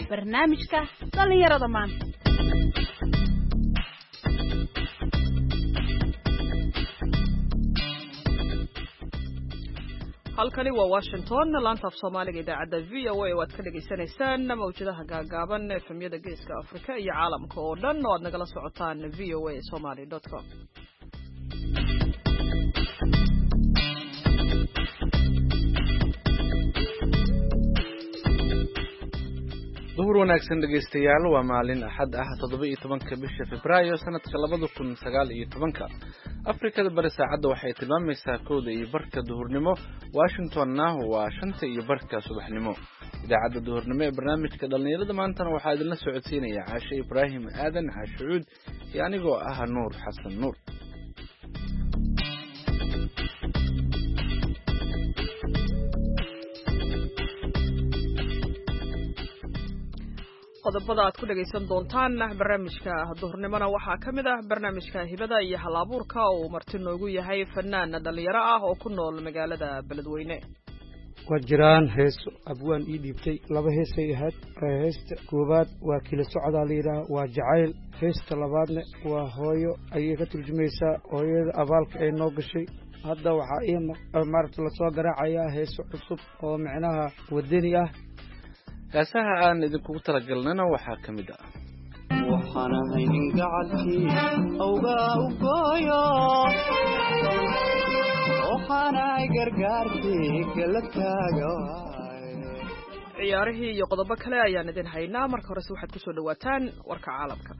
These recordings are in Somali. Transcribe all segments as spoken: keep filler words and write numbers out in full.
barnaamijka dhalinyarada maanta. halkani waa Washington laanta af Soomaaliga idaacada V O A waad ka dhageysanaysaan mawjadaha gaagaaban ee famiyada geeska Afrika iyo caalamka oo dhan oo aad nagala socotaan v o a somali dot com. duhur wanaagsan dhageystayaal waa maalin axad ah toddoba iyo tobanka bisha Febraayo sanadka labada kun sagaal iyo tobanka. Afrikada bari saacadda waxay tilmaamaysaa kowda iyo barka duhurnimo, Washingtonna waa shanta iyo barka subaxnimo. idaacadda duhurnimo ee barnaamijka dhalinyarada maantana waxaa idinla socodsiinaya Caashe Ibraahim Aadan Caashuud iyo anigoo ah Nuur Xasan Nuur. qodobada aad ku dhageysan doontaan barnaamijka duhurnimona waxaa ka mid ah barnaamijka hibada iyo hal-abuurka oo marti noogu yahay fanaan dhalinyaro ah oo ku nool magaalada Beledweyne. waa jiraan heeso abwaan ii dhiibtay laba heesay ahayd. heesta koowaad waa kila socdaa la yidhaah waa jacayl. heesta labaadna waa hooyo ayay ka turjumaysaa hooyada abaalka ay noo gashay. hadda waxaa ii maaragta lasoo garaacayaa heeso cusub oo micnaha wadani ah. heesaha aan idinkugu talagalnana waxaa ka mid ah waxaan ahay nin gacalkii awgaa u gooyo waxaan ahay gargaarkii galadkaaga ciyaarihii iyo qodobo kale ayaan idin haynaa. marka horese waxaad kusoo dhawaataan warka caalamka.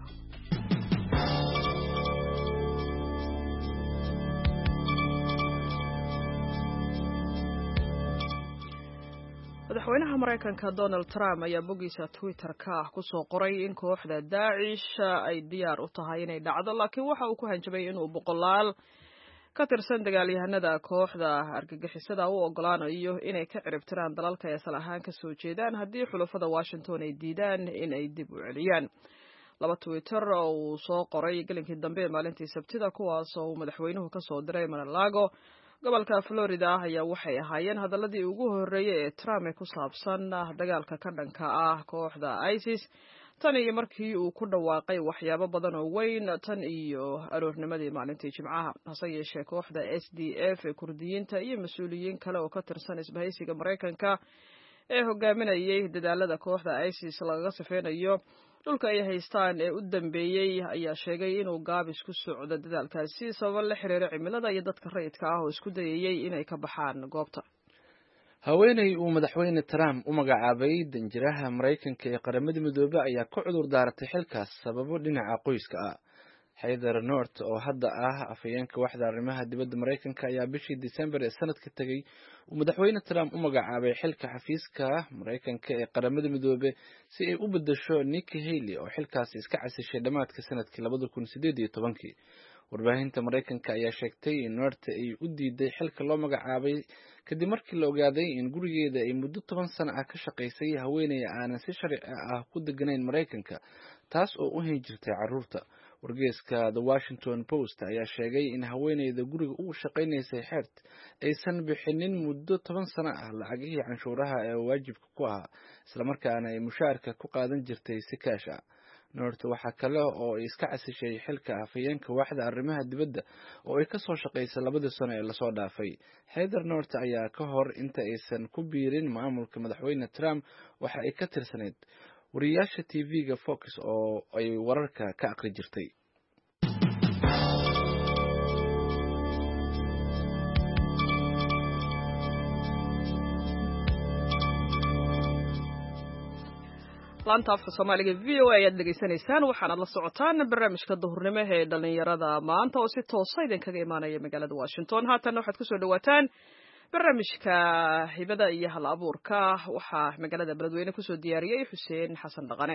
madaxweynaha Mareykanka Donald Trump ayaa bogiisa Twitter-ka ku soo qoray in kooxda Daesh ay diyaar u tahay inay dhacdo, laakiin waxa uu ku hanjabay inuu boqolaal ka tirsan dagaalyahanada kooxda argagixisada u ogolaanayo inay ka ciribtiraan dalalka ay asal ahaan ka soo jeedaan haddii xulafada Washington ay diidaan in ay dib u celiyaan. laba Twitter oo uu soo qoray gelinkii dambe maalintii Sabtida, kuwaas oo madaxweynuhu ka soo diray Mar-a-Lago gobolka Florida ayaa waxay ahaayeen hadaladii ugu horeeyay ee Trump ee ku saabsan dagaalka ka dhanka ah kooxda ISIS tan iyo markii uu ku dhawaaqay waxyaabo badan oo weyn tan iyo aroornimadii maalintii Jimcaha. hase yeeshee kooxda S D F ee Kurdiyiinta iyo mas'uuliyiin kale oo ka tirsan isbahaysiga Mareykanka ee hogaaminayay dadaalada kooxda ISIS lagaga sifeynayo dhulka ay haystaan ee u dambeeyay ayaa sheegay inuu gaabis ku socdo dadaalkaasi sabab la xiriira cimilada iyo dadka rayidka ah oo isku dayayay inay ka baxaan goobta. haweeney uu madaxweyne Trump u magacaabay danjiraha Mareykanka ee qaramada midoobay ayaa ku cudur daaratay xilkaas sababo dhinaca qoyska ah. Heather Nauert oo hadda ah afhayeenka waxda arrimaha dibadda Mareykanka ayaa bishii December ee sanadka tagay uu madaxweyne Trump u magacaabay xilka xafiiska Mareykanka ee qaramada midoobay si ay u bedesho Nikki Haley oo xilkaas iska casishay dhamaadka sanadkii labada kun sideed iyo tobankii. warbaahinta Mareykanka ayaa sheegtay in Nauert ay u diiday xilka loo magacaabay kadib markii la ogaaday in gurigeeda ay muddo toban sano ah ka shaqaysay haweeney aan si sharci ah ku deganayn Mareykanka, taas oo u hayn jirtay carruurta. wargeyska The Washington Post ayaa sheegay in haweeneyda guriga u shaqaynaysay Heart aysan bixinin muddo toban sano ah lacagihii canshuuraha ee waajibka ku ahaa, isla markaana ay mushaarka ku qaadan jirtay si kaash ah. Nauert waxa kale oo ay iska casishay xilka afhayeenka waxda arrimaha dibadda oo ay ka soo shaqaysay labadii sano ee lasoo dhaafay. Heather Nauert ayaa ka hor inta aysan ku biirin maamulka madaxweyne Trump waxa ay ka tirsaneyd wariyaasha T V-ga Fox oo ay wararka ka aqri jirtay. laanta afka Soomaaliga V O A ayaad dhageysanaysaan, waxaana la socotaan barnaamijka duhurnimo ee dhalinyarada maanta oo si toos ah idin kaga imaanaya magaalada Washington. haatan waxaad ku soo dhawaataan barnaamijka hibada iyo hal-abuurka. waxaa magaalada Beledweyne ku soo diyaariyay Xuseen Xasan Dhaqane.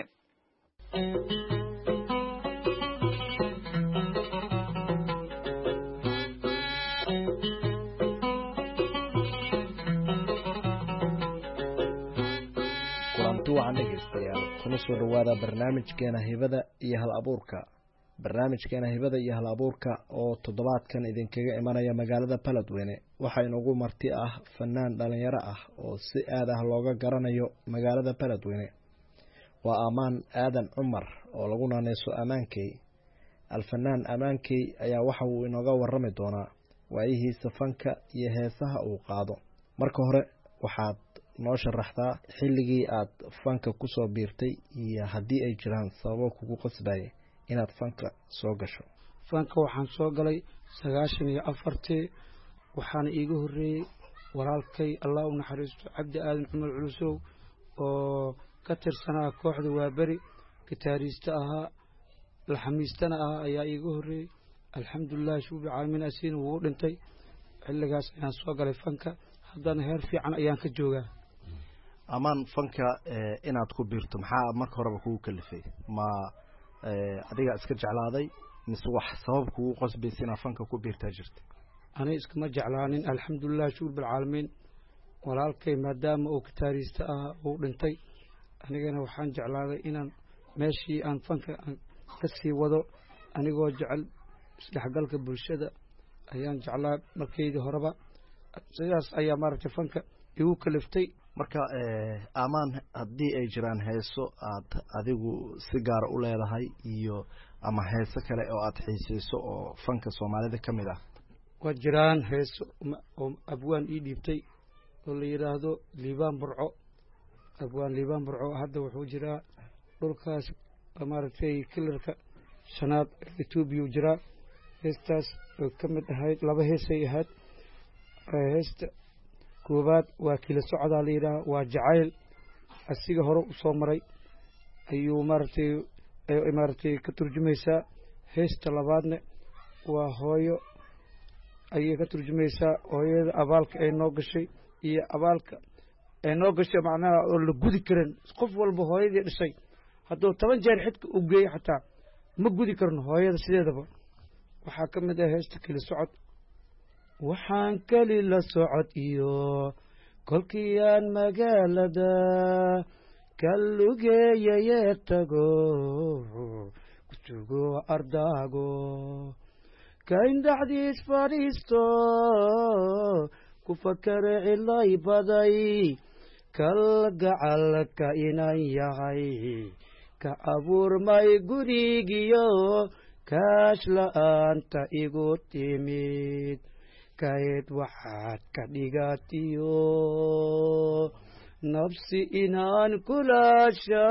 kuna soo dhawaada barnaamijkeena hibada iyo hal-abuurka. barnaamijkeena hibada iyo hal-abuurka oo toddobaadkan idinkaga imanaya magaalada Beledweyne waxaa inoogu marti ah fanaan dhalinyaro ah oo si aad ah looga garanayo magaalada Beledweyne. waa amaan aadan cumar oo lagu naaneyso amaankey. alfanaan amaankey ayaa waxa uu inooga warrami doonaa waayihiisa fanka iyo heesaha uu qaado. marka hore waxaad noo sharaxdaa xilligii aad fanka ku soo biirtay iyo haddii ay jiraan sababo kugu qasbayay inaad fanka soo gasho. fanka waxaan soo galay sagaashan iyo afartii waxaana iiga horreeyey walaalkay allah u naxariisto cabdi aadan cumar culusow oo ka tirsanaa kooxda waaberi gitaariista ahaa laxamiistana ahaa ayaa iiga horreeyey. alxamdulilah shuubi caalamiin asiina wuu dhintay. xilligaas ayaan soo galay fanka haddana heer fiican ayaan ka joogaa. amaan fanka inaad ku biirto maxaa marka horeba kugu kalifay? ma adiga iska jeclaaday mise wax sabab kugu qasbaysa inaad fanka ku biirtaa jirta? ani iskama jeclaanin alxamdulilah shuubi caalamiin walaalkay maadaama uu gitaariista ahaa uu dhintay anigana waxaan jeclaaday inaan meeshii aan fanka ka sii wado anigoo jecel isdhexgalka bulshada ayaan jeclaa markeydii horeba. sidaas ayaa maaragtay fanka igu kaliftay. marka amaan haddii ay jiraan heeso aad adigu si gaara u leedahay iyo ama heeso kale oo aad xiiseyso oo fanka soomaalida ka mid ah? waa jiraan heeso oo abwaan ii dhiibtay oo la yidhaahdo liibaan burco. abwaan liibaan burco hadda wuxuu jiraa dhulkaas maaragtay kilarka shanaad etoobiya u jiraa. heestaas oo ka mid ahayd laba heesay ahayd. heesta koobaad waa kila socdaa la yidhaha waa jacayl asiga hore u soo maray ayuu maaragtay maaragtay ka turjumaysaa. heesta labaadna waa hooyo ayay ka turjumaysaa hooyada abaalka ay noo gashay iyo abaalka ay noo gashay macnaha oo la gudi karin. qof walba hooyadii dhisay hadduu toban jeer xidka u geeyo xataa ma gudi karno hooyada sideedaba. waxaa ka mid ah heesta keli socod. waxaan keli la socod iyo kolkii aan magaalada ka lugeeyayee tago kusugo ardaago ka indhaxdiis fadhiisto ku fakare cilay baday kal gacalka inan yahay ka abuurmay gurigiyo kaash la'aanta igu timid kayd waxaad ka dhigatiyo nafsi inaan kulaasha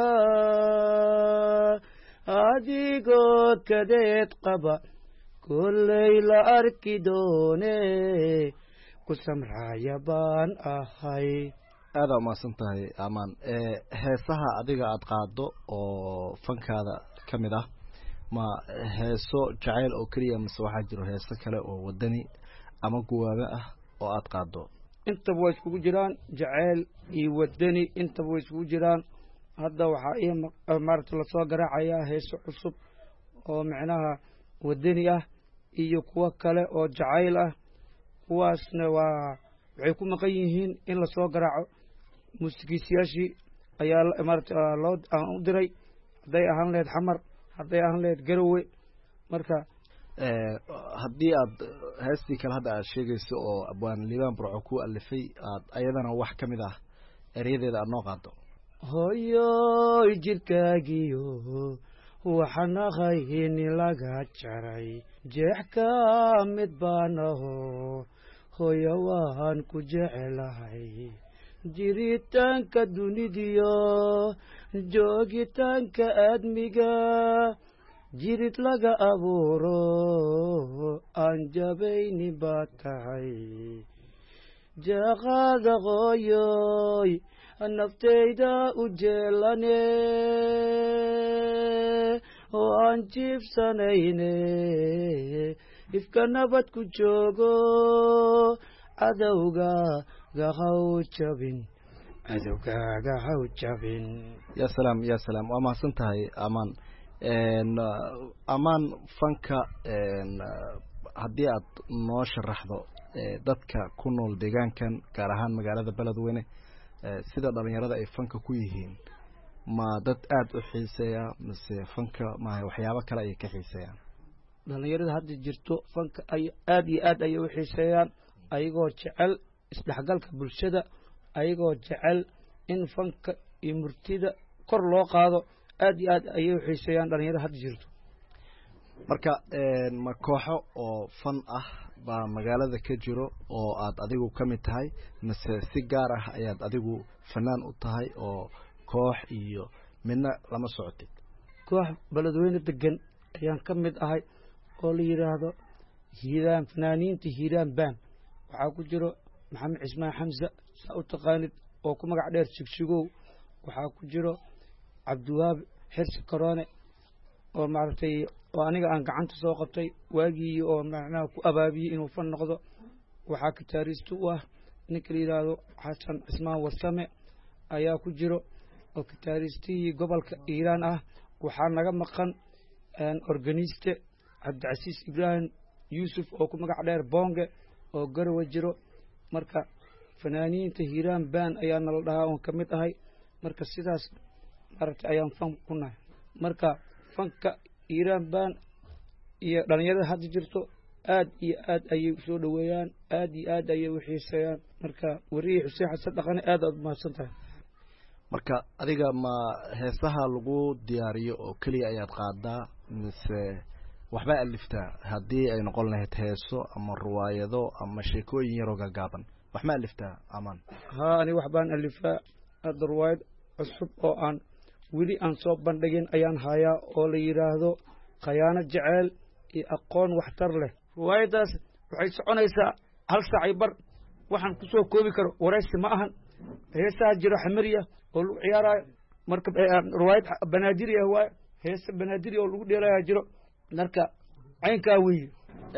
adigood kadeed qaba kollay la arki doone ku samraaya baan ahay. aadaa umahadsan tahay amaan. heesaha adiga aada qaado oo fankaada ka mid ah ma heeso jacayl oo keliya mise waxaa jiro heeso kale oo wadani ama guwaabe ah oo aada qaado? intaba way iskugu jiraan jacayl iyo wadani intaba way iskugu jiraan. hadda waxaa ii maaragta lasoo garaacayaa heeso cusub oo micnaha wadani ah iyo kuwo kale oo jacayl ah. kuwaasna waa waxay ku maqan yihiin in lasoo garaaco. muusikiisayaashii ayaa maaragta loo aan u diray hadday ahaan lahayd xamar hadday ahaan lahayd garowe. marka haddii aad heestii kale hadda aad sheegayso oo abwaan liibaan burco ku alifay aad ayadana wax ka mid ah eryadeeda aad noo qaado? hooyoy jirkaagiyo waxaan ahayni laga jaray jeex ka mid baan aho hooyo waan ku jecelahay jiritaanka dunidiyo joogitaanka aadmiga jirid laga abuuro aan jabayni baa tahay jeeqaada hooyoy naftayda u jeelane oo aan jiibsanayne ifka nabad ku joogo cadowga gahaw jabin cadowgaaga haw jabin. ya salaam ya salaam waa mahadsan tahay amaan. amaan fanka haddii aad noo sharaxdo dadka ku nool deegaankan gaar ahaan magaalada beledweyne sida dhalinyarada ay fanka ku yihiin ma dad aada u xiiseeya mise fanka maaha waxyaabo kale ayay ka xiiseeyaan? dhalinyarada hadda jirto fanka ay aada iyo aad ayay u xiiseeyaan ayagoo jecel isdhexgalka bulshada ayagoo jecel in fanka iyo murtida kor loo qaado aad iyo aad ayay u xiiseeyaan dhalinyarada hadda jirto. marka ma kooxo oo fan ah baa magaalada ka jiro oo aad adigu ka mid tahay mise si gaar ah ayaad adigu fanaan u tahay oo koox iyo midna lama socotid? koox beledweyne degan ayaan ka mid ahay oo la yidhaahdo hiiraan fanaaniinta hiiraan baan. waxaa ku jiro maxamed cismaan xamse saa u taqaanid oo ku magac dheer shigsigow. waxaa ku jiro cabdiwaab xirsi karoone oo maaragtay oo aniga aan gacanta soo qabtay waagii oo macnaha ku abaabiyey inuu fan noqdo. waxaa kitaariista u ah ninka la yidhaahdo xasan cismaan warsame ayaa ku jiro oo kitaaristihii gobolka hiiraan ah. waxaa naga maqan organiste cabdicasiis ibraahim yuusuf oo ku magac dheer boonge oo garowe jiro. marka fanaaniinta hiiraan baan ayaa nala dhahaa oon ka mid ahay. marka sidaas maaragtay ayaan fan ku nahay. marka fanka hiiraan baan iyo dhalinyarada hadda jirto aad iyo aad ayay usoo dhaweeyaan, aad iyo aad ayay u xiiseeyaan. marka wariye xuseen xasan dhaqane aad aad mahadsan tahay. marka adiga ma heesaha lagu diyaariyo oo keliya ayaad qaadaa mise waxbaa aliftaa haddii ay noqon lahayd heeso ama ruwaayado ama sheekooyin yaroo gaagaaban wax ma aliftaa amaan? haa ani wax baan alifaa. hadda ruwaayad cusub oo aan weli aan soo bandhigin ayaan hayaa oo la yidhaahdo khayaano jeceel iyo aqoon waxtar leh. ruwaayaddaas waxay soconaysaa hal saacay bar. waxaan ku soo koobi karo waraysi ma ahan. heesaha jiro xamariya oo lagu ciyaaraayo marka ruwaayad banaadiri ah waaye. heesa banaadiri oo lagu dheelayaa jiro. marka caynkaa weeye.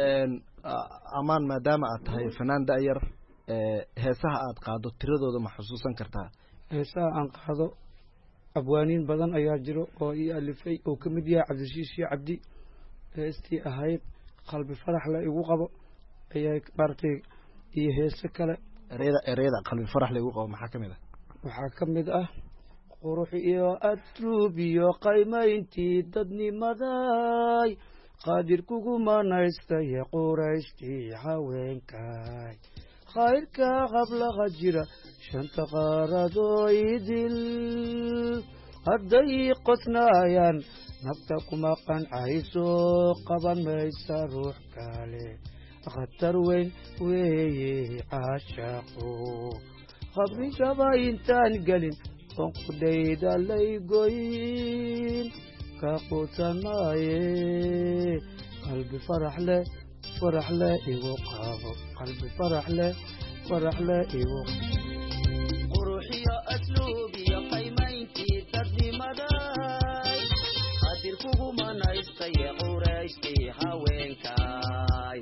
amaan maadaama aad tahay fanaan da'yar heesaha aad qaado tiradooda ma xusuusan kartaa? heesaha aan qaado abwaaniin badan ayaa jiro oo ii alifay oo ka mid yahay cabdishiishi cabdi. heestii ahayd qalbi farax la igu qabo ayaa maaragtay iyo heese kale. ereyada ereyada qalbi farax la igu qabo maxaa ka mid ah? waxaa ka mid ah qurux iyo asluub iyo qaymayntii dadnimaday qaadir kugu manaystay quraystii haweenkay khayrka qablaqa jira shanta qaaradoo idil hadday qosnaayaan nafta kuma qancayso qaban maysa ruux kale khatar weyn weeye caashaqo qabrigaba intaan gelin oon qudhayda laygoyn ka quusan maaye qalbi farax leh farax leh igu qaabo qalbi farax leh farax leh igu quruxiyo asluub iyo qaymayntii dadnimaday qadir kugu manaystay quraystii haweenkay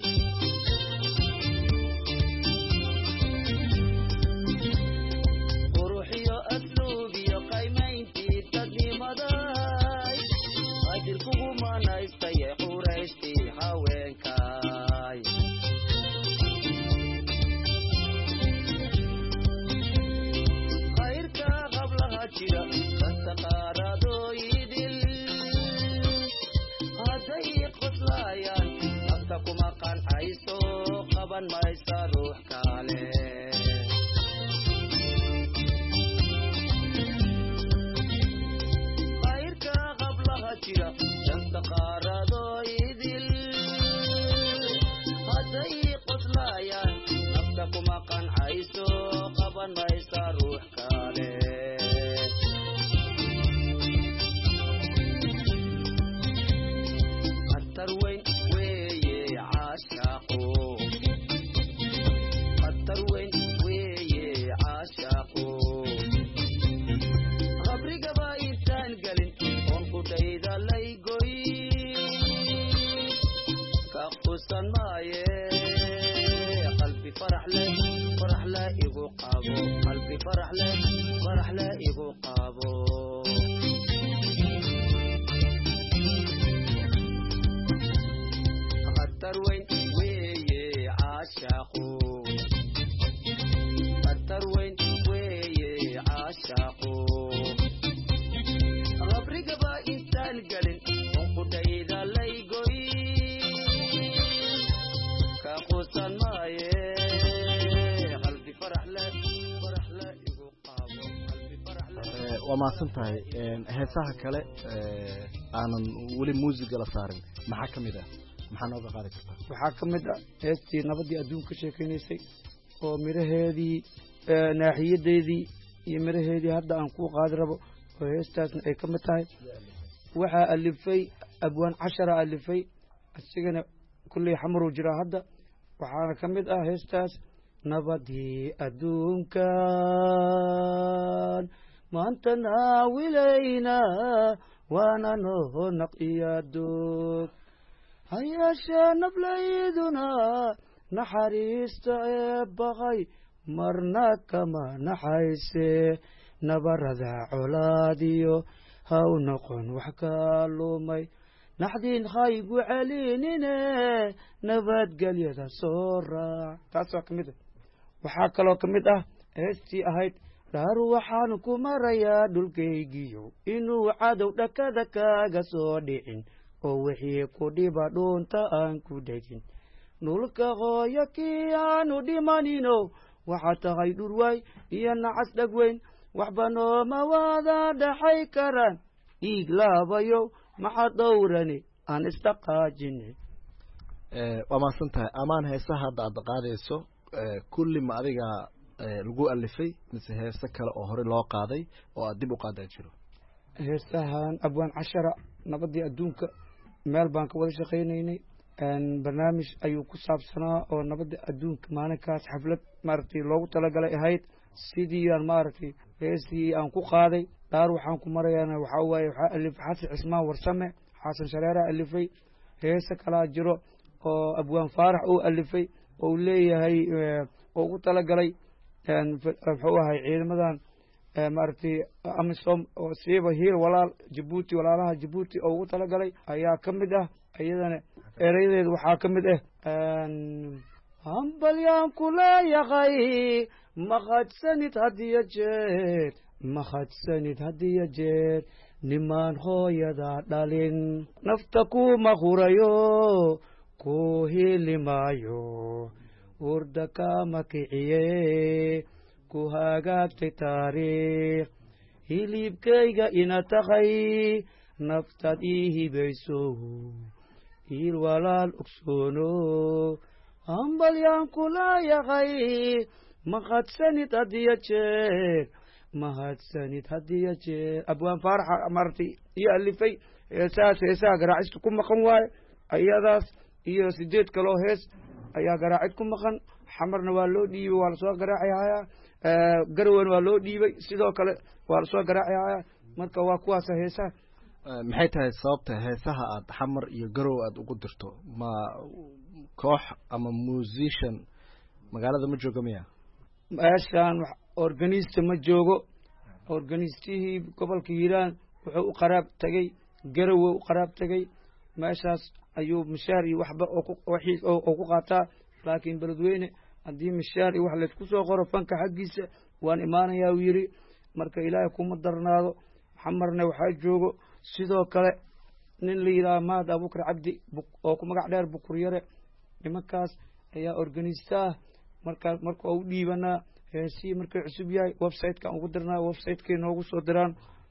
quruxiyo asluub iyo qaymayntii dadnimaday qadir kugu manaystay quraystii haweenkay khayrka qablaha jira kasta qaaradoo idil hadday qoslayaan nafta kuma qancayso qaban maysa ruux kale khayrka qablaha jira kasta qaaradoo idil hadday qoslayaan nafta kuma qancayso qaban maysa ruux kale khatar weyn weeye caashaqo khatar weyn weeye caashaqo qabrigaba intaan gelin oon qudhayda laygoyn ka quusan maaye qalbi farax leh farax leh igu qaabo qalbi farax leh farax leh igu qaabo khatar weyn weeye caashaqo khatar weyn weeye caashaqo qabrigaba intaan gelin oon qudhayda laygoyn ka quusan maaye qalbi farax leh farax leh igu qaabo qalbi farax leh waa mahadsan tahay heesaha kale aanan weli muusiga la saarin maxaa ka mid ah maxaa nooga qaadi kartaa waxaa ka mid ah heestii nabaddii adduunka ka sheekaynaysay oo miraheedii naaxiyadeedii iyo miraheedii hadda aan kuu qaadi rabo oo heestaasna ay ka mid tahay waxaa alifay abwaan cashara alifay isigana kulley xamaruu jiraa hadda waxaana ka mid ah heestaas nabaddii adduunkan maanta naawilayna waana noo naqiya doog hayeeshee nablayduna naxariista ee baqay marna kama naxayse nabarada colaadiyo haw noqon wax ka lumay naxdiin haygu celinine nabadgelyada soo raac taasoo ka mid ah waxaa kaloo ka mid ah heestii ahayd dhaar waxaan ku marayaa dhulkaygiyo inuu cadow dhakada kaaga soo dhicin oo wixii ku dhiba dhuunta aan ku dhegin dhulka hooyo kii aanu dhimanino waxaa tahay dhurwaay iyo nacas dhagweyn waxba nooma wada dhaxay karaan dhiig laabayo maxaa dhowrani aan isdhaqaajine waa mahadsan tahay amaan heesaha hadda aad qaadayso kulli ma adiga lagu alifay mise heese kale oo hore loo qaaday oo aad dib u qaadaa jiro heesahan abwaan cashara nabaddii adduunka meel baan ka wada shaqaynaynay barnaamij ayuu ku saabsanaa oo nabadda adduunka maalinkaas xaflad maaragtay loogu talagalay ahayd sidii aan maaragtay heestii aan ku qaaday dhaar waxaan ku marayaana waxaa waaye waxaa alifay xasan cismaan warsame xasan shareeraa alifay heese kalaa jiro oo abwaan faarax uu alifay oo leeyahay oo ugu talagalay muxuu ahay ciidamadan maaragtay amisom oo siiba hiil walaal jabuuti walaalaha jabuuti oo ugu talagalay ayaa ka mid ah iyadana erayadeeda waxaa ka mid ah hambalyaan ku leeyahay mahadsanid hadiyo jeer mahadsanid hadiyo jeer nimaan hooyada dhalin nafta kuma hurayo ku hilimaayo urda kama kiciye ku hagaagtay taariikh hilibkayga ina tahay naftaad ii hibayso hiil walaal ogsoono hambalyaan ku leeyahay mahadsanid hadiyo jeer mahadsanid hadiyo jeer abwaan faaraxa maaragtay iyo alifay heesahaas heesaha garaacista ku maqan waaye ayadaas iyo sideed kaloo hees ayaa garaacid ku maqan xamarna waa loo dhiibay waa lasoo garaaci hayaa garowen waa loo dhiibay sidoo kale waa lasoo garaaci hayaa marka waa kuwaasa heesaha maxay tahay sababta heesaha aad xamar iyo garow aad ugu dirto ma koox ama musician magaalada ma jooga miya meeshaan organista ma joogo organistihii gobolka hiiraan wuxuu u qaraab tegey garowe u qaraab tegey meeshaas ayuu mishaar iyo waxba oo ku qaataa laakiin beledweyne haddii mishaar iyo wax laysku soo qoro fanka xaggiisa waan imaanayaa uu yidhi marka ilaahay kuma darnaado xamarna waxaa joogo sidoo kale nin la yidhaha mahad abuukar cabdi oo ku magac dheer bukur yare nimankaas ayaa organista ah markaas marka u dhiibanaa heesii markay cusub yahay website-ka aan ugu dirnaa website-kay noogu soo diraan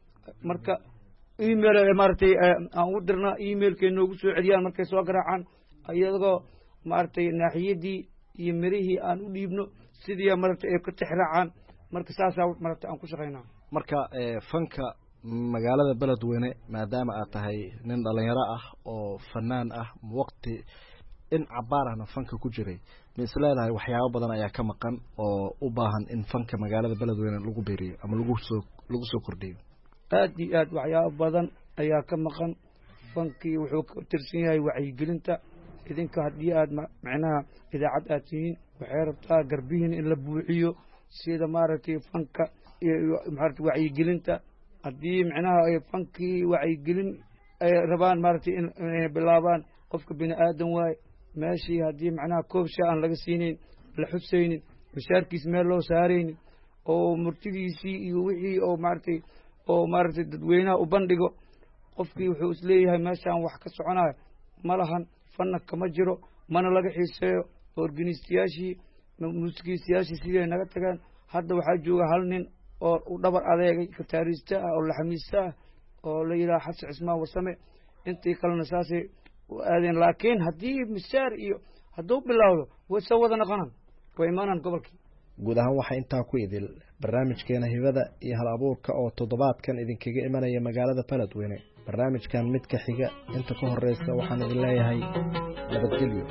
marka email maaragtay aan ugu dirnaa emailkay noogu soo celiyaan markay soo garaacaan iyagoo maaragtay naaxiyadii iyo mirihii aan u dhiibno sidii maaragtay ay ka tixraacaan marka saasaa maaragtay aan ku shaqaynaa marka fanka magaalada beledweyne maadaama aad tahay nin dhalinyaro ah oo fanaan ah waqti in cabaarahna fanka ku jiray ma is leedahay waxyaabo badan ayaa ka maqan oo u baahan in fanka magaalada beledweyne lagu beeriyo ama lagu soo lagu soo kordhiyo aad iyo aad waxyaabo badan ayaa ka maqan fankii wuxuu ka tirsan yahay wacyigelinta idinka haddii aad macnaha idaacad aad tihiin waxay rabtaa garbihiin in la buuxiyo sida maaragtay fanka iyo maaragtay wacyigelinta haddii macnaha ay fankii wacyigelin ay rabaan maaragtay in bilaabaan qofka bini aadan waaye meeshii haddii macnaha koobsha aan laga siinayn la xusaynin mishaarkiis meel loo saaraynin oo murtidiisii iyo wixii oo maaragtay oo maaragtay dadweynaha u bandhigo qofkii wuxuu isleeyahay meeshaan wax ka soconayo ma lahan fanna kama jiro mana laga xiiseeyo organistayaashii muusikiistayaashii siday naga tagaan hadda waxaa jooga hal nin oo u dhabar adeegay gitaarista ah oo laxamiista ah oo la yidhaha xasan cismaan warsame intii kalena saasay u aadeen laakiin haddii misaar iyo hadduu bilowdo way soo wada noqonaan way imaanaan gobolkii guud ahaan waxaa intaa ku idil barnaamijkeena hibada iyo hal abuurka oo toddobaadkan idinkaga imanaya magaalada Beledweyne barnaamijkan mid ka xiga inta ka horeysa waxaan idin leeyahay nabadgelyo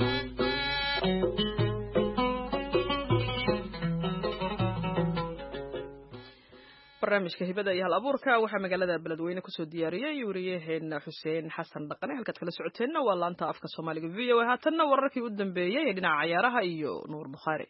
barnaamijka hibada iyo hal abuurka waxaa magaalada Beledweyne ku soo diyaariyay wariyaheena Xuseen Xasan Dhaqane halkaad kala socoteenna waa laanta afka Soomaaliga V O A haatanna wararkii u dambeeyay ee dhinaca ciyaaraha iyo Nuur Bukhari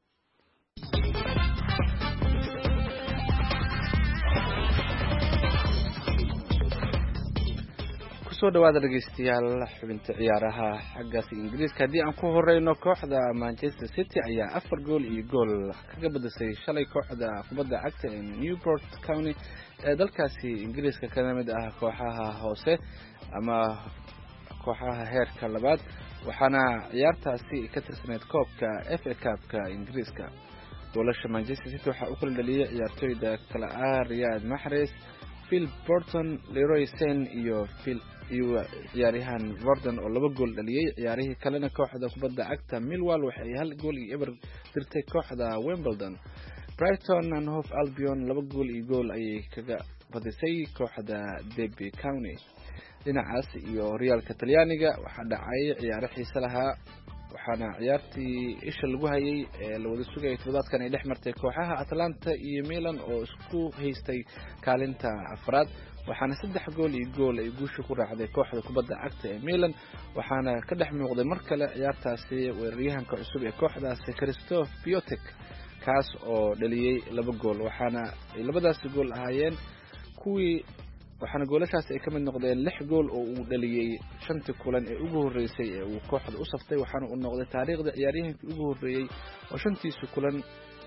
soo dhawaada dhageystayaal xubinta ciyaaraha xaggaas Ingiriiska hadii aan ku horeyno kooxda Manchester City ayaa afar gool iyo gool kaga badisay shalay kooxda kubadda cagta ee Newport County ee dalkaasi Ingiriiska kana mid ah kooxaha hoose ama kooxaha heerka labaad waxaana ciyaartaasi ka tirsaneyd koobka F A Cup-ka Ingiriiska goolasha Manchester City waxa uu kala dhaliyay ciyaartoyda kala ah Riyad Mahrez Phil Burton Leroy Sane iyo Phil iyo ciyaaryahan Warden oo laba gool dhaliyay ciyaarihii kalena kooxda kubadda cagta Millwall waxay hal gool iyo eber dirtay kooxda Wimbledon Brighton and Hove Albion laba gool iyo gool ayay kaga badisay kooxda Derby County dhinacaas iyo Realka Talyaaniga waxaa dhacay ciyaaro xiiso lahaa waxaana ciyaartii isha lagu hayay ee la wada sugayay toddobaadkan ay dhex martay kooxaha Atalanta iyo Milan oo isku haystay kaalinta afraad waxaana saddex gool iyo gool ay guusha ku raacday kooxda kubadda cagta ee Milan waxaana ka dhex muuqday mar kale ciyaartaasi weeraryahanka cusub ee kooxdaasi Christoph Piatek kaas oo dhaliyay laba gool waxaana ay labadaas gool ahaayeen kuwii waxaana goolashaas ay ka mid noqdeen lix gool oo uu dhaliyay shantii kulan ee ugu horeysay ee uu kooxda u saftay waxaana uu noqday taariikhda ciyaaryahankii ugu horeeyay oo shantiisa kulan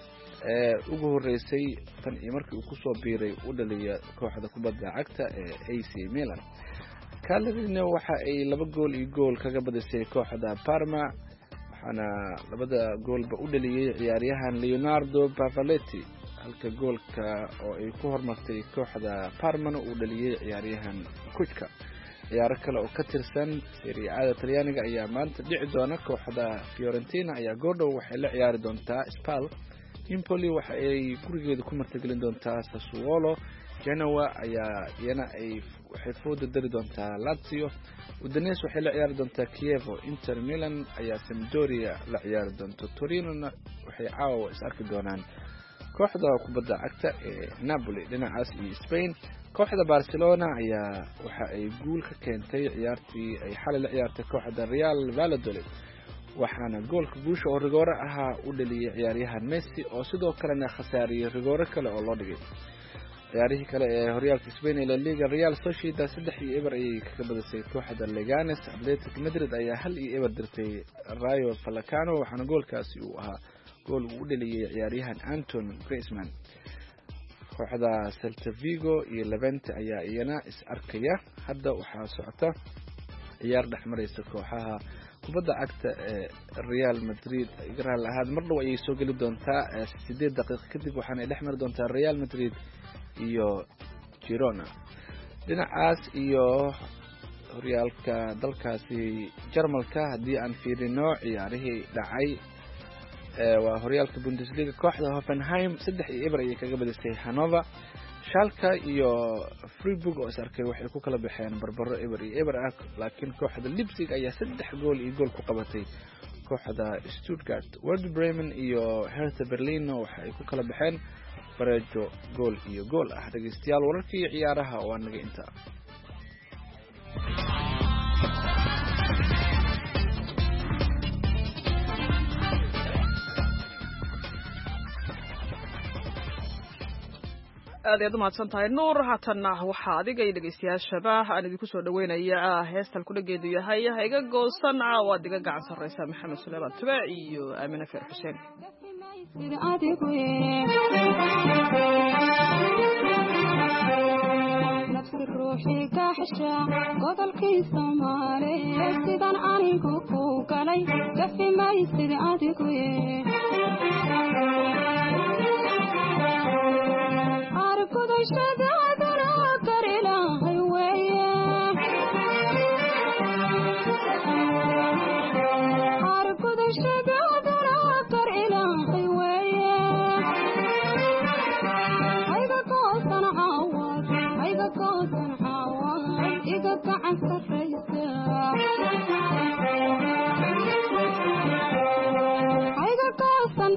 ee ugu horeysay tan iyo markii uu ku soo biiray u dhaliya kooxda kubadda cagta ee A C Milan Cagliari waxa ay laba gool iyo gool kaga badisay kooxda Parma waxaana labada goolba u dhaliyay ciyaaryahan Leonardo Pavoletti halka goolka oo ay ku hormartay kooxda Parma uu dhaliyay ciyaaryahan Kuchka ciyaaro kale oo ka tirsan Serie A Talyaaniga ayaa maanta dhici doona kooxda Fiorentina ayaa goordhow waxay la ciyaari doontaa Spal Empoli waxa ay gurigeeda ku martigelin doontaa Sassuolo Genoa ayaa iyana ay waxay fooda dari doontaa Lazio Udinese waxay la ciyaari doontaa Chievo Inter Milan ayaa Sampdoria la ciyaari doonta Torino waxay caawa is arki doonaan kooxda kubadda cagta ee Napoli dhinacaas iyo Spain kooxda Barcelona ayaa waxa ay guul ka keentay ciyaartii ay xalay la ciyaartay kooxda Real Valladolid waxaana goolka guusha oo rigoore ahaa u dhaliyay ciyaaryahan Messi oo sidoo kalena khasaariyay rigoore kale oo loo dhigay ciyaarihii kale ee horyaalka Spain ee La Liga Real Sociedad saddex iyo eber ayay kaga badisay kooxda Leganes Athletic Madrid ayaa hal iyo eber dirtay Rayo Vallecano waxaana goolkaasi uu ahaa gool uu u dhaliyay ciyaaryahan Anton Griezmann kooxda Celta Vigo iyo Levante ayaa iyana is arkaya hadda waxaa socota ciyaar dhexmaraysa kooxaha kubadda cagta ee Real Madrid igaraal ahaad mar dhow ayay soo gali doontaa sideed daqiiqo kadib waxaana ay dhexmari doontaa Real Madrid iyo Girona dhinacaas iyo horyaalka dalkaasi Jarmalka haddii aan fiirino ciyaarihii dhacay waa horyaalka Bundesliga kooxda Hoffenheim saddex iyo eber ayay kaga badisay Hannover Schalke iyo Freiburg oo isarkay waxay ku kala baxeen barbaro eber iyo eber ah laakiin kooxda Leipzig ayaa saddex gool iyo gool ku qabatay kooxda Stuttgart Werder Bremen iyo Hertha Berlin waxay ku kala baxeen bareejo gool iyo gool ah dhageystayaal wararkii ciyaaraha waa naga inta aad ayaad u mahadsan tahay nuur haatanna waxaa adiga iyo dhegeystayaashaba aan idinku soo dhaweynaya heestan kudhageedu yahay ha iga goosan waad iga gacan sarreysa maxamed suleymaan tubaac iyo aamine feer xuseen nafsi ruuxii ka xisha godolkii Soomaaliya sidan anigu ku galay gafi maysid adigu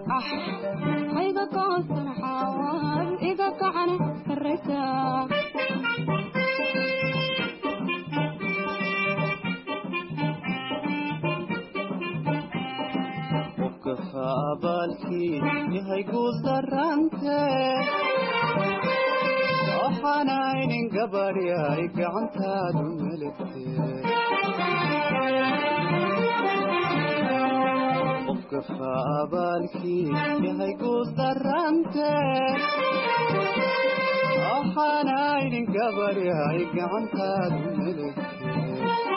ah hayga goosan xawaad iga gacan sarraysa abaalkii yahay guul darante waxaanaynin gabadhi ay gacantaadu meligtee qofka abaalkii yahay guul darante waxaanaynin gabadhi ay gacantaadu meligtee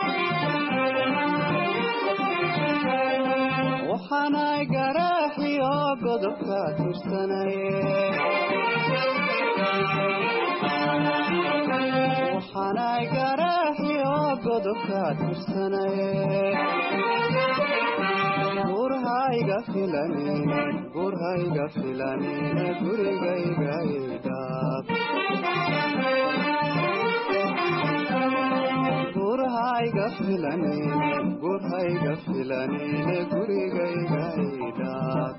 waxaanay garaaxiyo godobka tursanaye waxaanay garaaxiyo godobka tursanaye gurhayga filanine gurhayga filanine gurigayga idhaab gurhayga filanine gurhayga filanine gurigayga idhaab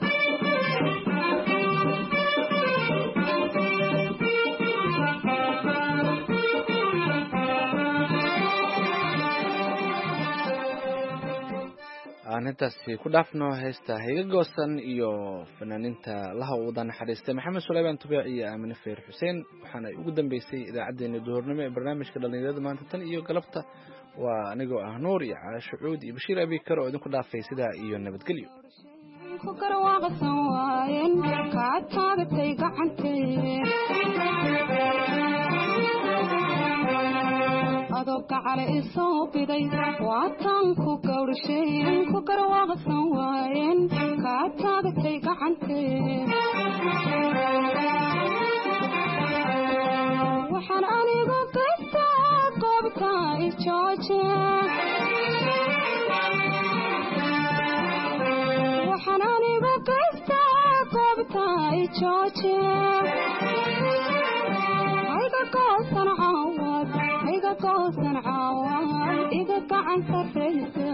aan intaasi ku dhaafno heesta higa goosan iyo fanaaniinta laha wada naxariistay maxamed suleymaan tubeec iyo aamine feer xuseen waxaana ay ugu dambeysay idaacaddeenna duhurnimo ee barnaamijka dhalinyarada maanta tan iyo galabta waa anigoo ah nuur iyo caasho cuud iyo bashiir abikar oo idinku dhaafay sidaa iyo nabadgelyo ku garwaaqsan waayeen kaa taagatay gacantee adoo gacale isoo biday waataan ku gawdhasheen ku garwaaqsan waayeen kaa taagatay gacantee waxaan anigu gaystaa goobta ijooje waxaan anigu gaystaa goobta ijooje hayga goosan caawad hayga goosan caawad iga gacan sarraysa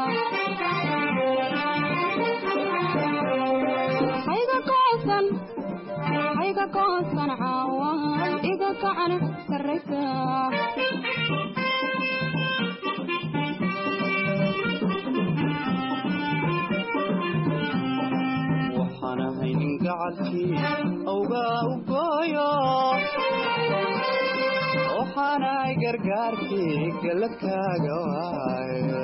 hayga goosan hayga goosan caawad iga gacan sarraysa waxaan ahaynin gacalkii awgaa u gooyo waxaanay gargaarkii galadkaaga waaye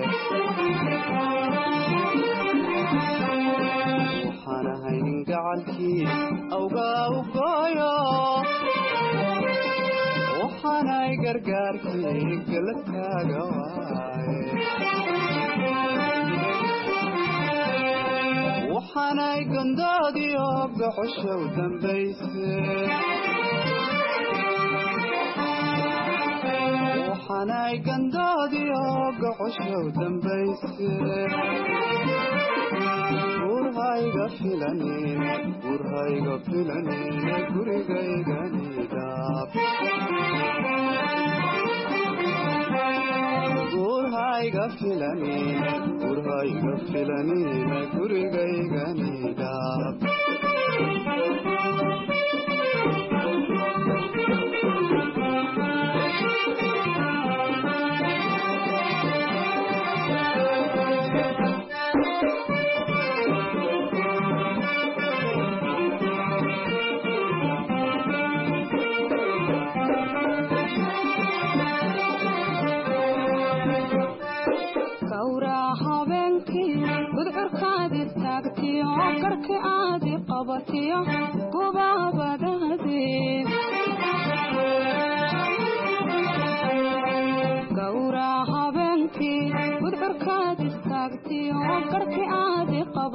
waxaan ahaynin gacalkii awgaa u gooyo waxaanay gargaarkii galadkaaga waaye waxaanay gondoodiyo gocoshow dambayse waxaanay gandoodiyo gocoshow dambayse gurhayga filanine gurhayga filanine gurigayganidhaab gurhayga filanine gurhayga filanine gurigayganidhaab karki aadi qabatiyo gubaabadaadii gawraa habeenkii gudcurkaad istaagtiyo karki aadi qaba